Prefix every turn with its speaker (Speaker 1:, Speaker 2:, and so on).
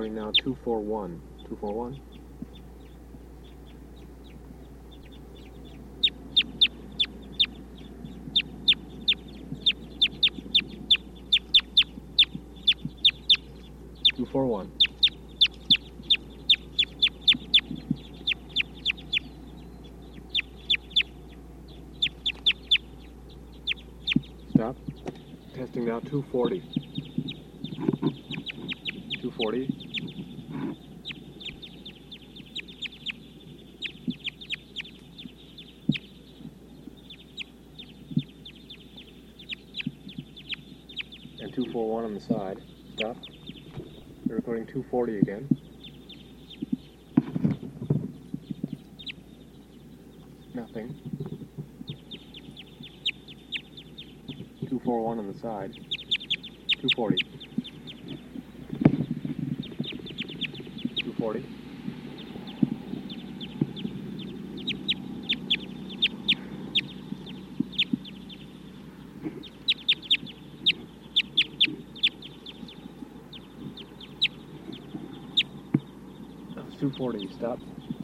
Speaker 1: recording now 241. 241. Stop. Testing now 240. 240. And 241 on the side. Stop. We're recording 240 again. Nothing. 241 on the side. 240. 240. That was 240. Stop.